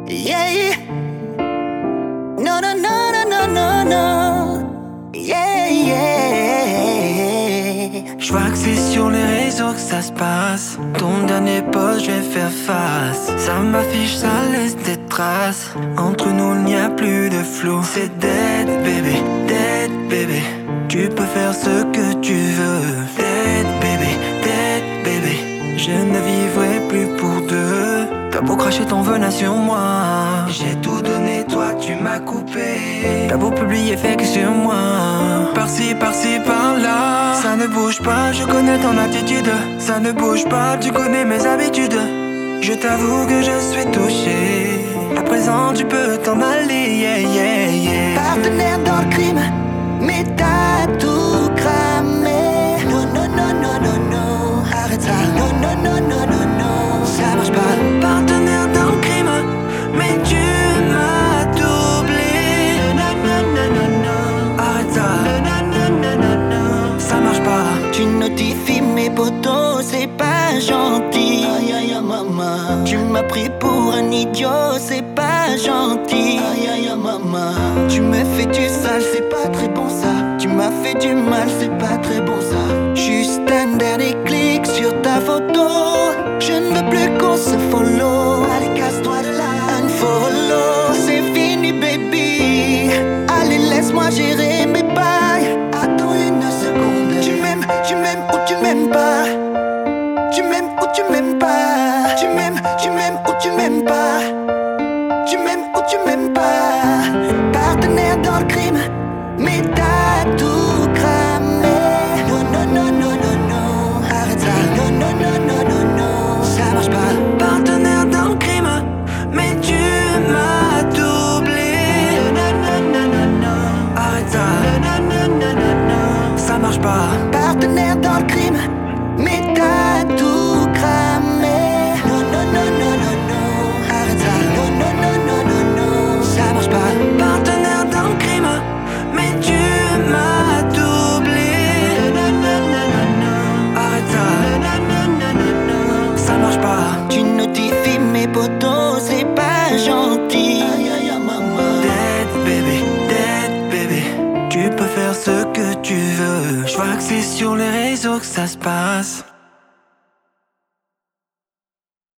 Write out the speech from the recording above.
Yeah. No, no, no, no, no, no, no. Yeah, yeah. J'vois que c'est sur les réseaux que ça se passe. Ton dernier post, je vais faire face. Ça m'affiche, ça laisse des traces. Entre nous, il n'y a plus de flou. C'est dead, baby, dead, baby. Tu peux faire ce que tu veux. Dead, baby, dead, baby. Je ne vivrai plus pour deux. T'as beau cracher ton venin sur moi, j'ai tout donné, toi tu m'as coupé. T'as beau publier fake sur moi, par-ci, par-ci, par-là. Ça ne bouge pas, je connais ton attitude. Ça ne bouge pas, tu connais mes habitudes. Je t'avoue que je suis touché. À présent tu peux t'en aller, yeah, yeah, yeah. Partenaire dans le crime, mais t'as tout cramé. Non, non, non, non, non, non. Arrête ça. Non, non, non, non, non, non. Ça marche pas. Partenaire dans le crime, mais tu m'as doublé. Non, non, non, non, non. Arrête ça. Non, non, non, non, non. Ça marche pas. Tu notifies mes potos, c'est pas gentil. Aïe, aïe, aïe, maman. Tu m'as pris pour un idiot, c'est pas gentil. Aïe, aïe, aïe, maman. Tu me fais du sale, c'est pas très bon ça. Tu m'as fait du mal, c'est pas très bon ça. Juste un dernier clic sur ta photo. Je ne veux plus qu'on se follow. Allez, casse-toi de là. Unfollow, c'est fini, baby. Allez, laisse-moi gérer mes bails. Attends une seconde. Tu m'aimes ou tu m'aimes pas. Tu m'aimes ou tu m'aimes pas. Tu m'aimes ou tu m'aimes pas. Tu m'aimes ou tu m'aimes pas. Partenaire dans le crime, mais t'as tout cramé. Non, non, non, non, non, non. Arrête ça. Non, non, non, non, non, non. Ça marche pas. Partenaire dans le crime, mais tu m'as doublé. Non, non, non, non, non. Arrête ça. Non, non, non, non, non. Ça marche pas. Partenaire dans le crime, mais t'as tout cramé. Non, non, non, non, non, non. Arrête ça. Non, non, non, non, non, non. Ça marche pas. Partenaire dans le crime, mais tu m'as doublé. Non, non, non, non, non. Arrête ça. Non, non, non, non, non. Ça marche pas. Tu notifies mes potos, c'est pas gentil. Aïe, aïe, aïe, maman. Dead, baby, dead, baby. Tu peux faire ce que tu veux. J'vois que c'est sur les réseaux que ça se passe.